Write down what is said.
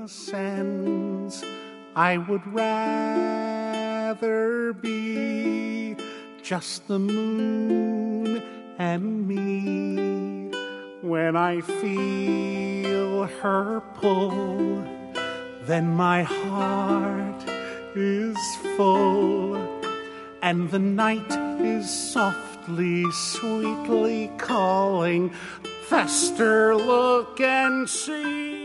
ascends, I would rather be just the moon and me. When I feel her pull, then my heart is full, and the night is softly, sweetly calling, faster, look and see.